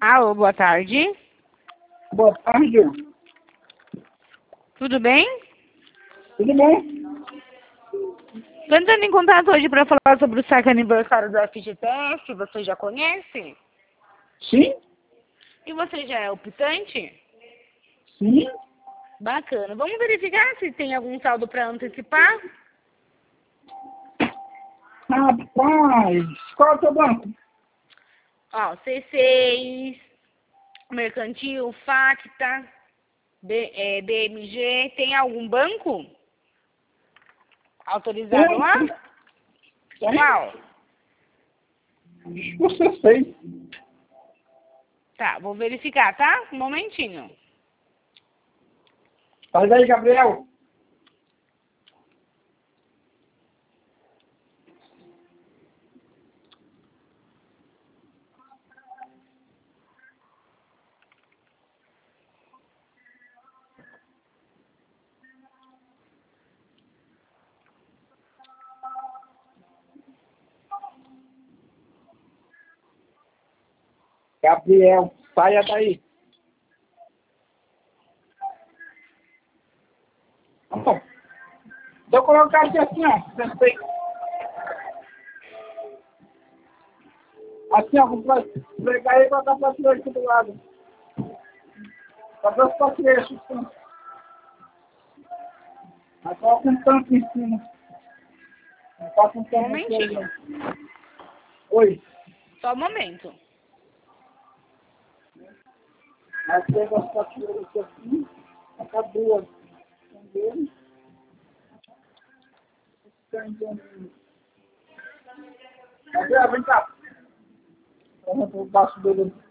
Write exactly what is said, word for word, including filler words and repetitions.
Alô, boa tarde. Boa tarde. Tudo bem? Tudo bem? Tô entrando em contato hoje para falar sobre o saque aniversário do F G T S. Você já conhece? Sim? E você já é optante? Sim? Bacana. Vamos verificar se tem algum saldo para antecipar? Rapaz, qual é o teu banco? Ó, C seis, Mercantil, Facta, B, é, B M G. Tem algum banco autorizado Tem, lá? tem. Tem? Qual? Você fez. Tá, vou verificar, tá? Um momentinho. Faz aí, Gabriel. Gabriel, saia daí. Bom, se eu colocar aqui assim, ó, sentei. Assim, ó, vou pegar aí e botar pra tirar aqui do lado. Pra ver os patreixos, assim. Aí coloca um tanto em cima. Aí passa um Um tanto momentinho. aqui. Oi. Só um momento. Aí pega as prateleiras aqui assim, acabou. Entendeu? Gabriel, vem cá. Vamos pro baixo dele.